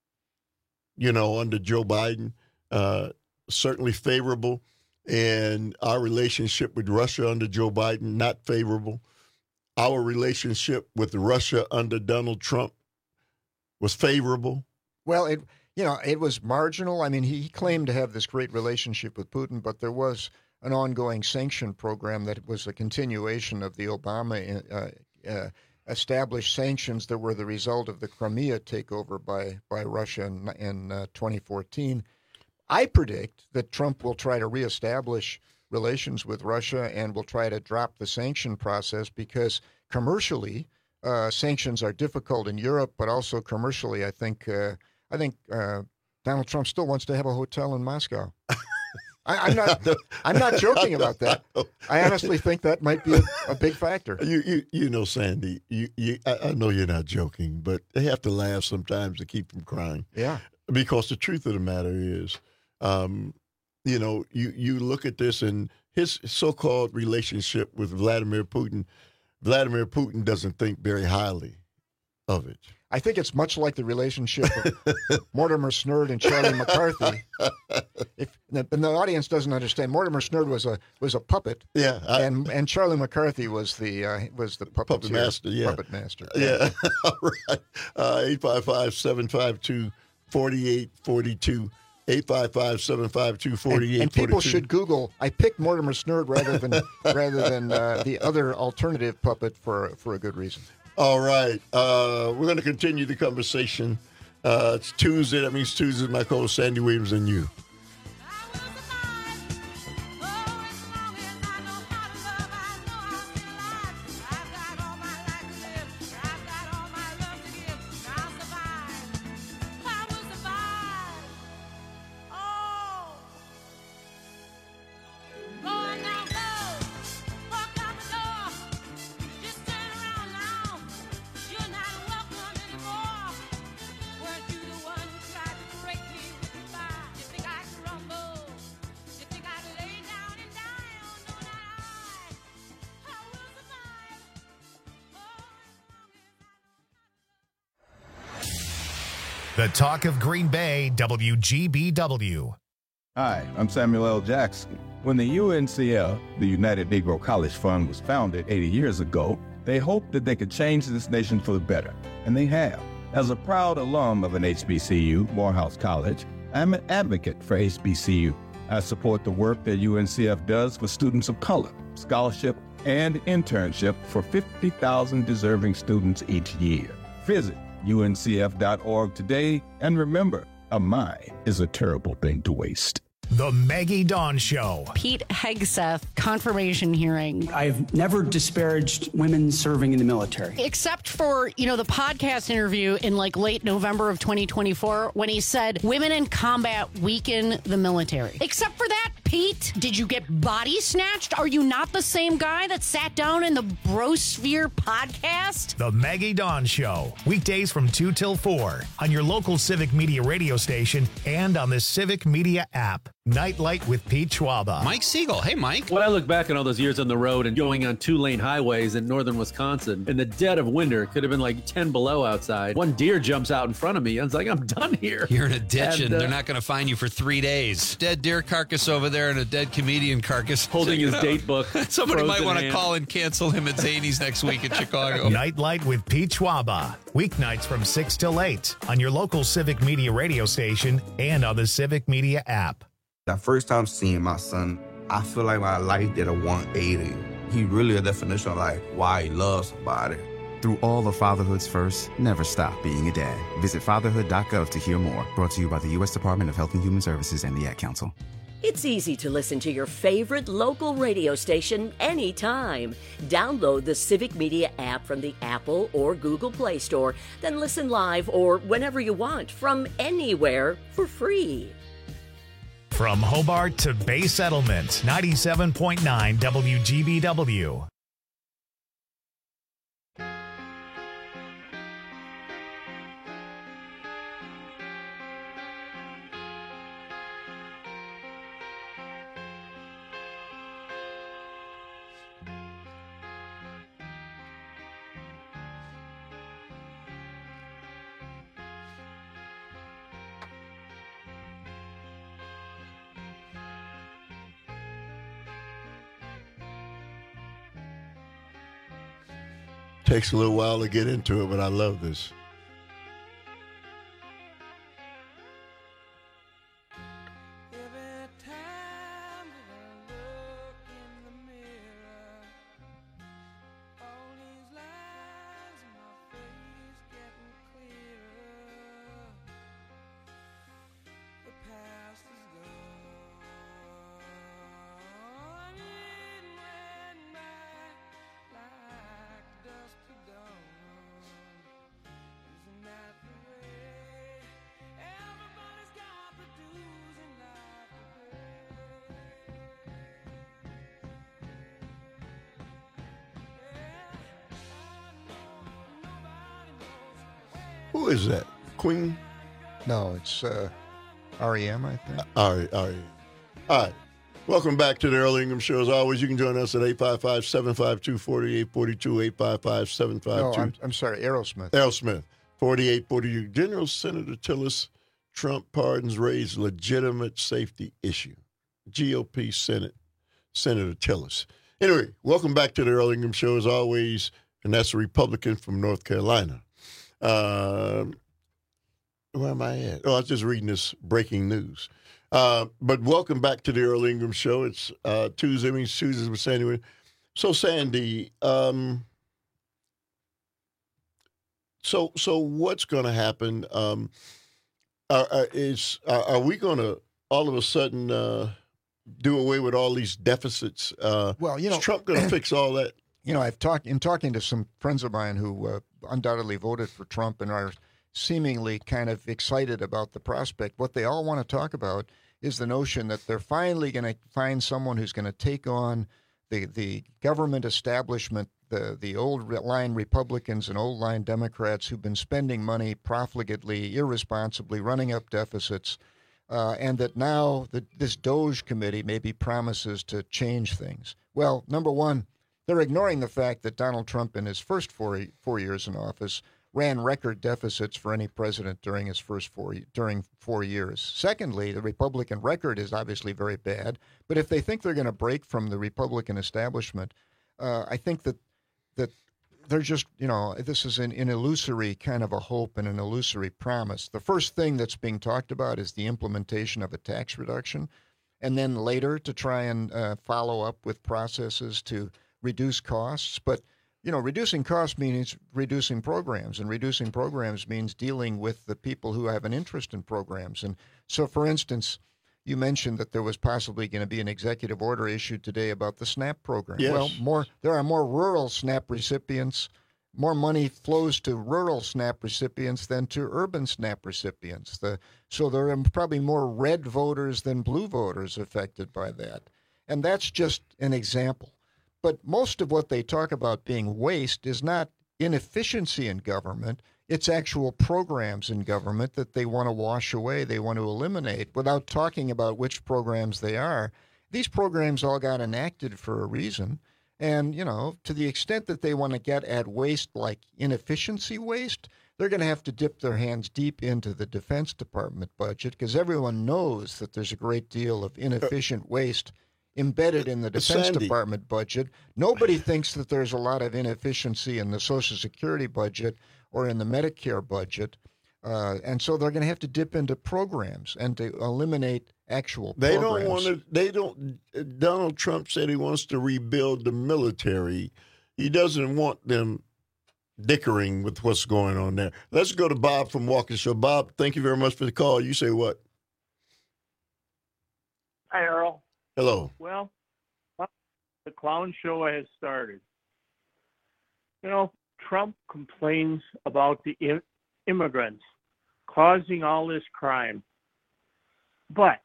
you know, under Joe Biden, uh, certainly favorable. And our relationship with Russia under Joe Biden, not favorable. Our relationship with Russia under Donald Trump was favorable. Well, it you know, it was marginal. I mean, he, he claimed to have this great relationship with Putin, but there was an ongoing sanction program that was a continuation of the Obama uh, uh, established sanctions that were the result of the Crimea takeover by, by Russia in, in uh, twenty fourteen. I predict that Trump will try to reestablish relations with Russia and will try to drop the sanction process because commercially, uh, sanctions are difficult in Europe, but also commercially, I think uh, I think uh, Donald Trump still wants to have a hotel in Moscow. I, I'm not I'm not joking about that. I honestly think that might be a, a big factor. You you you know, Sandy, you, you I, I know you're not joking, but they have to laugh sometimes to keep from crying. Yeah. Because the truth of the matter is, Um, you know, you, you look at this and his so-called relationship with Vladimir Putin, Vladimir Putin doesn't think very highly of it. I think it's much like the relationship of Mortimer Snerd and Charlie McCarthy. If and the audience doesn't understand, Mortimer Snerd was a was a puppet. Yeah, I, and and Charlie McCarthy was the uh, was the puppet, puppet master. Yeah, puppet master. Yeah, all right. Uh, eight five five, seven five two, four eight four two. eight five five, seven five two, four eight four two. And, and people should Google. I picked Mortimer Snerd rather than rather than uh, the other alternative puppet for for a good reason. All right, uh, we're going to continue the conversation. Uh, it's Tuesday. That means Tuesday. My co-host Sandy Williams and you. The Talk of Green Bay, W G B W. Hi, I'm Samuel L. Jackson. When the U N C F, the United Negro College Fund, was founded eighty years ago, they hoped that they could change this nation for the better, and they have. As a proud alum of an H B C U, Morehouse College, I'm an advocate for H B C U. I support the work that U N C F does for students of color, scholarship, and internship for fifty thousand deserving students each year. Visit U N C F dot org today, and remember, a mind is a terrible thing to waste. The Maggie Dawn Show. Pete Hegseth confirmation hearing. I've never disparaged women serving in the military. Except for, you know, the podcast interview in like late November of twenty twenty-four when he said women in combat weaken the military. Except for that, Pete, did you get body snatched? Are you not the same guy that sat down in the Brosphere podcast? The Maggie Dawn Show. Weekdays from two till four on your local Civic Media radio station and on the Civic Media app. Nightlight with Pete Schwaba. Mike Siegel. Hey, Mike. When I look back on all those years on the road and going on two-lane highways in northern Wisconsin, in the dead of winter, it could have been like ten below outside. One deer jumps out in front of me. I was like, I'm done here. You're in a ditch, and, And, uh, they're not going to find you for three days. Dead deer carcass over there and a dead comedian carcass. Holding his date book. Somebody might frozen want to hand. call and cancel him at Zany's next week in Chicago. Nightlight with Pete Schwaba. Weeknights from six till eight on your local Civic Media radio station and on the Civic Media app. The first time seeing my son, I feel like my life did a one eighty. He really a definition of like why he loves somebody. Through all of fatherhood's first, never stop being a dad. Visit fatherhood dot gov to hear more. Brought to you by the U S Department of Health and Human Services and the Ad Council. It's easy to listen to your favorite local radio station anytime. Download the Civic Media app from the Apple or Google Play Store, then listen live or whenever you want from anywhere for free. From Hobart to Bay Settlement, ninety-seven point nine W G B W. Takes a little while to get into it, but I love this. Who is that? Queen? No, it's uh, R E M, I think. All right, all right. All right. Welcome back to the Earl Ingham Show. As always, you can join us at eight five five, seven five two, four eight four two, eight five five, seven five two. No, I'm, I'm sorry, Aerosmith. Aerosmith, forty-eight forty-two. General Senator Tillis, Trump pardons raise legitimate safety issue. G O P Senate, Senator Tillis. Anyway, welcome back to the Earl Ingham Show, as always, and that's a Republican from North Carolina. Uh, where am I at? Oh, I was just reading this breaking news. Uh, but welcome back to the Earl Ingham Show. It's uh, Tuesday, means Tuesdays with Sandy. So, Sandy, um, so so what's going to happen? Um, are, are, is are, are we going to all of a sudden uh, do away with all these deficits? Uh, well, you know, is Trump going to fix all that? You know, I've talked in talking to some friends of mine who uh, undoubtedly voted for Trump and are seemingly kind of excited about the prospect. What they all want to talk about is the notion that they're finally going to find someone who's going to take on the the government establishment, the the old line Republicans and old line Democrats who've been spending money profligately, irresponsibly, running up deficits, uh, and that now the, this Doge committee maybe promises to change things. Well, number one, they're ignoring the fact that Donald Trump in his first four four years in office ran record deficits for any president during his first four during four years. Secondly, the Republican record is obviously very bad. But if they think they're going to break from the Republican establishment, uh, I think that that they're just, you know, this is an, an illusory kind of a hope and an illusory promise. The first thing that's being talked about is the implementation of a tax reduction, and then later to try and uh, follow up with processes to reduce costs. But you know, reducing costs means reducing programs, and reducing programs means dealing with the people who have an interest in programs. And so, for instance, you mentioned that there was possibly going to be an executive order issued today about the SNAP program. Yes. Well, more there are more rural SNAP recipients. More money flows to rural SNAP recipients than to urban SNAP recipients. The, so there are probably more red voters than blue voters affected by that. And that's just an example. But most of what they talk about being waste is not inefficiency in government. It's actual programs in government that they want to wash away, they want to eliminate, without talking about which programs they are. These programs all got enacted for a reason. And, you know, to the extent that they want to get at waste like inefficiency waste, they're going to have to dip their hands deep into the Defense Department budget, because everyone knows that there's a great deal of inefficient waste embedded in the Defense Sandy. Department budget. Nobody thinks that there's a lot of inefficiency in the Social Security budget or in the Medicare budget. Uh, and so they're going to have to dip into programs and to eliminate actual They programs. don't want to. They don't. Donald Trump said he wants to rebuild the military. He doesn't want them dickering with what's going on there. Let's go to Bob from Waukesha. Bob, thank you very much for the call. You say what? Hi, Earl. Hello. Well, the clown show has started. You know, Trump complains about the im- immigrants causing all this crime, but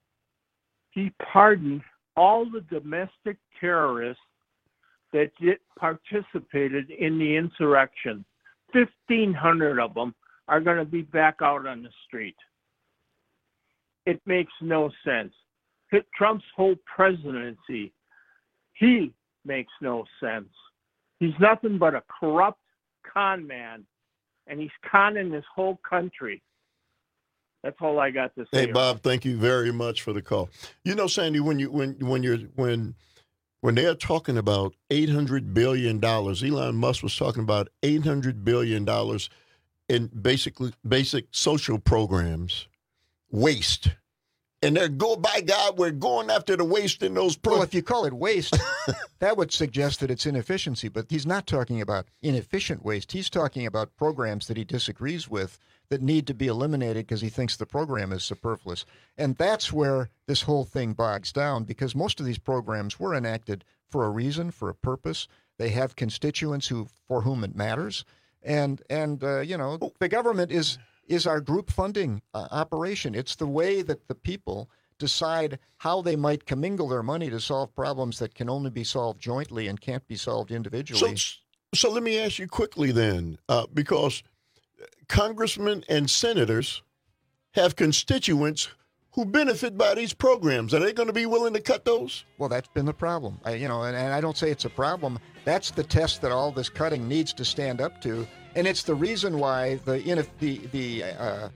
he pardoned all the domestic terrorists that did, participated in the insurrection. fifteen hundred of them are going to be back out on the street. It makes no sense. Trump's whole presidency, he makes no sense. He's nothing but a corrupt con man, and he's conning this whole country. That's all I got to say. Hey, Bob, thank you very much for the call. You know, Sandy, when you when when you're when when they're talking about eight hundred billion dollars, Elon Musk was talking about eight hundred billion dollars in basically basic social programs, waste. And they're go by God, we're going after the waste in those programs. Well, if you call it waste, that would suggest that it's inefficiency. But he's not talking about inefficient waste. He's talking about programs that he disagrees with that need to be eliminated because he thinks the program is superfluous. And that's where this whole thing bogs down, because most of these programs were enacted for a reason, for a purpose. They have constituents who for whom it matters. And, and uh, you know, the government is... is our group funding uh, operation. It's the way that the people decide how they might commingle their money to solve problems that can only be solved jointly and can't be solved individually. So, so let me ask you quickly then, uh, because congressmen and senators have constituents who benefit by these programs. Are they going to be willing to cut those? Well, that's been the problem. I, you know, and, and I don't say it's a problem. That's the test that all this cutting needs to stand up to. And it's the reason why the the the uh,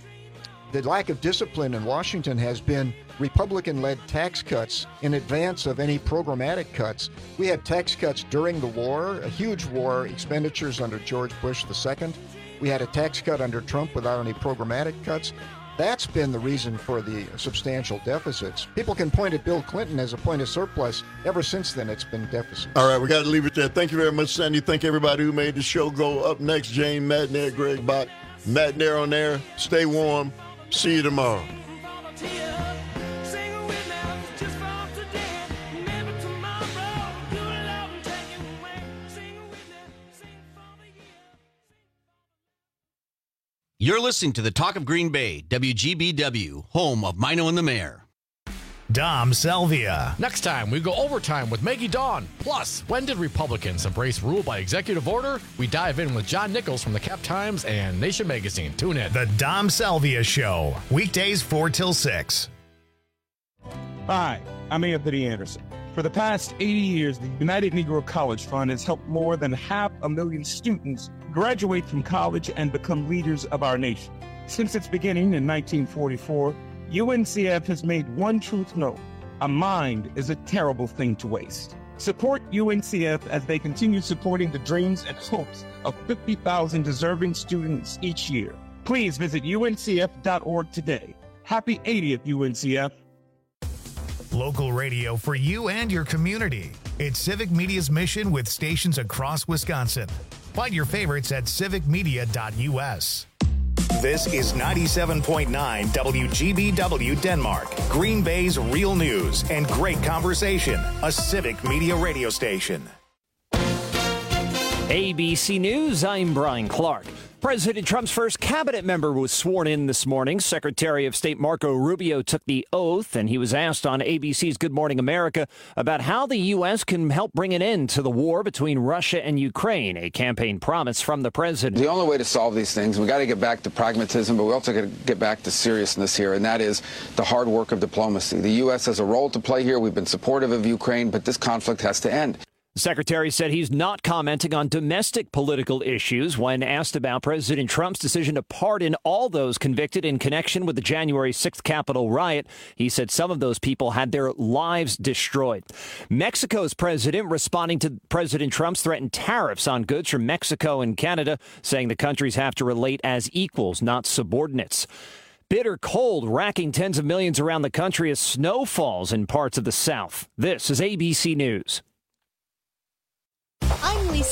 the lack of discipline in Washington has been Republican-led tax cuts in advance of any programmatic cuts. We had tax cuts during the war, a huge war, expenditures under George Bush the Second. We had a tax cut under Trump without any programmatic cuts. That's been the reason for the substantial deficits. People can point at Bill Clinton as a point of surplus. Ever since then, it's been deficits. All right, we got to leave it there. Thank you very much, Sandy. Thank everybody who made the show go. Up next, Jane Madnair, Greg Bach. Madnair on air. Stay warm. See you tomorrow. You're listening to the Talk of Green Bay, W G B W, home of Mino and the Mayor. Dom Salvia. Next time, we go overtime with Maggie Dawn. Plus, when did Republicans embrace rule by executive order? We dive in with John Nichols from the Cap Times and Nation Magazine. Tune in. The Dom Salvia Show, weekdays four till six. Hi, I'm Anthony Anderson. For the past eighty years, the United Negro College Fund has helped more than half a million students graduate from college and become leaders of our nation. Since its beginning in nineteen forty-four, U N C F has made one truth known: a mind is a terrible thing to waste. Support U N C F as they continue supporting the dreams and hopes of fifty thousand deserving students each year. Please visit U N C F dot org today. Happy eightieth, U N C F. Local radio for you and your community. It's Civic Media's mission with stations across Wisconsin. Find your favorites at civic media dot U S. This is ninety-seven point nine W G B W Denmark, Green Bay's real news and great conversation, a civic media radio station. A B C News, I'm Brian Clark. President Trump's first cabinet member was sworn in this morning. Secretary of State Marco Rubio took the oath, and he was asked on A B C's Good Morning America about how the U S can help bring an end to the war between Russia and Ukraine, a campaign promise from the president. The only way to solve these things, we got to get back to pragmatism, but we also got to get back to seriousness here, and that is the hard work of diplomacy. The U S has a role to play here. We've been supportive of Ukraine, but this conflict has to end. The secretary said he's not commenting on domestic political issues when asked about President Trump's decision to pardon all those convicted in connection with the January sixth Capitol riot. He said some of those people had their lives destroyed. Mexico's president responding to President Trump's threatened tariffs on goods from Mexico and Canada, saying the countries have to relate as equals, not subordinates. Bitter cold racking tens of millions around the country as snow falls in parts of the South. This is A B C News. I'm Lisa.